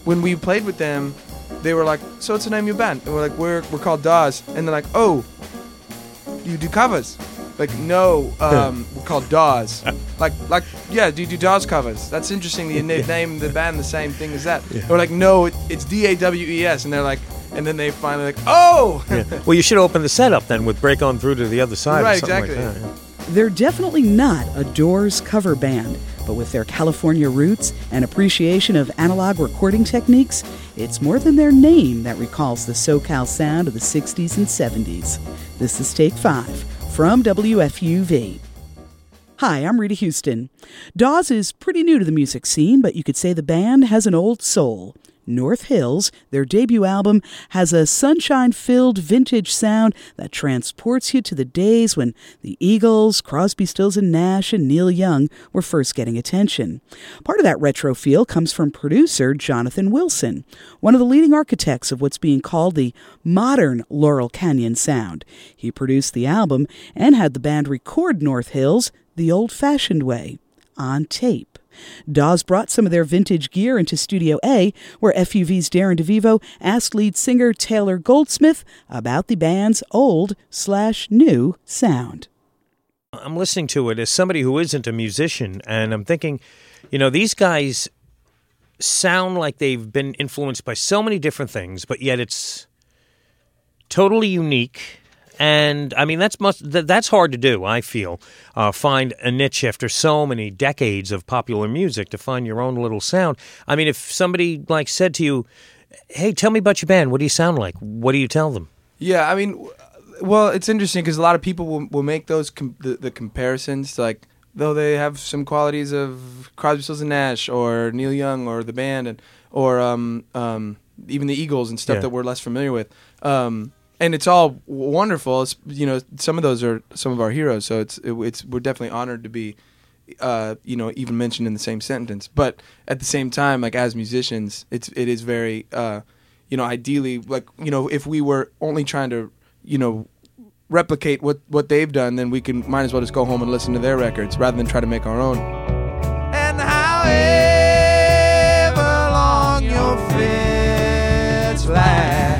when we played with them, they were like, "So what's the name of your band?" And we're like, "We're called Dawes." And they're like, "Oh, you do covers?" Like, "No, we're called Dawes." like, yeah, do you do Dawes covers? That's interesting. You name the band the same thing as that. Yeah. We're like, "No, it's DAWES," and they're like, and then they finally like, "Oh." Yeah. Well, you should open the set up then with "Break On Through to the Other Side." Right, or something exactly. Like that, yeah. They're definitely not a Doors cover band, but with their California roots and appreciation of analog recording techniques, it's more than their name that recalls the SoCal sound of the 60s and 70s. This is Take 5 from WFUV. Hi, I'm Rita Houston. Dawes is pretty new to the music scene, but you could say the band has an old soul. North Hills, their debut album, has a sunshine-filled vintage sound that transports you to the days when the Eagles, Crosby, Stills and Nash, and Neil Young were first getting attention. Part of that retro feel comes from producer Jonathan Wilson, one of the leading architects of what's being called the modern Laurel Canyon sound. He produced the album and had the band record North Hills the old-fashioned way, on tape. Dawes brought some of their vintage gear into Studio A, where FUV's Darren DeVivo asked lead singer Taylor Goldsmith about the band's old/new sound. I'm listening to it as somebody who isn't a musician, and I'm thinking, these guys sound like they've been influenced by so many different things, but yet it's totally unique. And, I mean, that's hard to do, I feel. Find a niche after so many decades of popular music to find your own little sound. I mean, if somebody, said to you, "Hey, tell me about your band. What do you sound like?" What do you tell them? Yeah, I mean, well, it's interesting because a lot of people will make those the comparisons to, though they have some qualities of Crosby, Stills and Nash or Neil Young or the band or even the Eagles and stuff that we're less familiar with. And it's all wonderful. It's, some of those are some of our heroes. So we're definitely honored to be, even mentioned in the same sentence. But at the same time, as musicians, it is very, ideally, if we were only trying to, replicate what they've done, then we might as well just go home and listen to their records rather than try to make our own. And however long your fits last,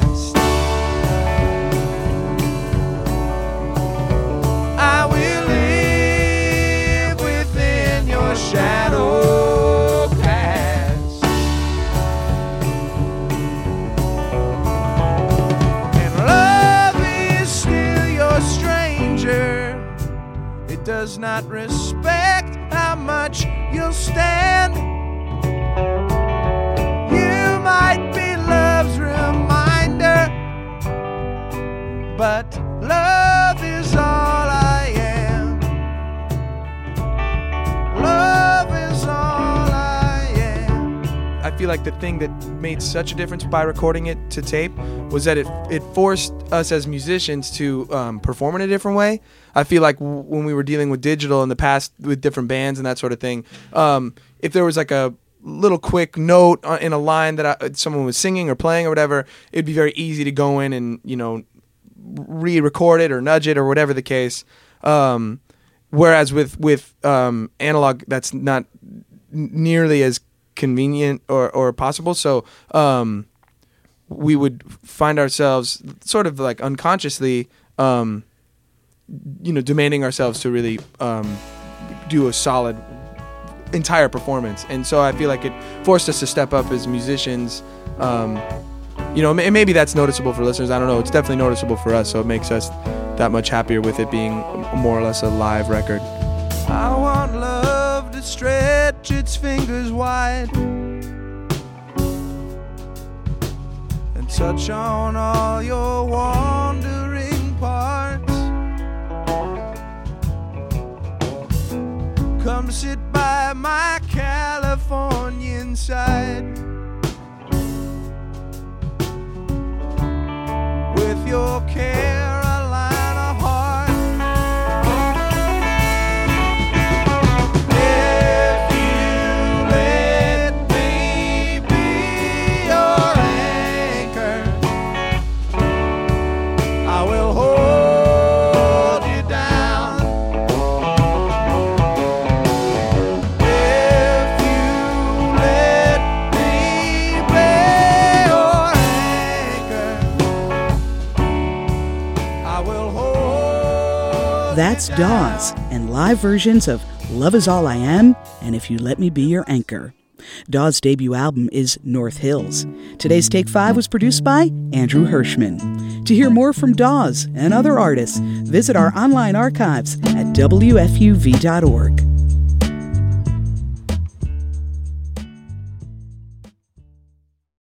shadow cast, and love is still your stranger. It does not respect how much you'll stand. You might be love's reminder, but love is all I am. Love is all I am. I feel like the thing that made such a difference by recording it to tape was that it forced us as musicians to perform in a different way. I feel like when we were dealing with digital in the past with different bands and that sort of thing, if there was a little quick note in a line that someone was singing or playing or whatever, it'd be very easy to go in and re-record it or nudge it or whatever the case. Whereas with analog, that's not nearly as convenient or possible. So we would find ourselves sort of unconsciously, demanding ourselves to really do a solid entire performance. And so I feel like it forced us to step up as musicians. And maybe that's noticeable for listeners. I don't know. It's definitely noticeable for us. So it makes us that much happier with it being more or less a live record. I want love to stretch its fingers wide and touch on all your wandering parts. Come sit by my Californian side with your Carolina heart. If you let me be your anchor, I will hold you down. If you let me That's Dawes, and live versions of Love Is All I Am and If You Let Me Be Your Anchor. Dawes' debut album is North Hills. Today's Take 5 was produced by Andrew Hirschman. To hear more from Dawes and other artists, visit our online archives at WFUV.org.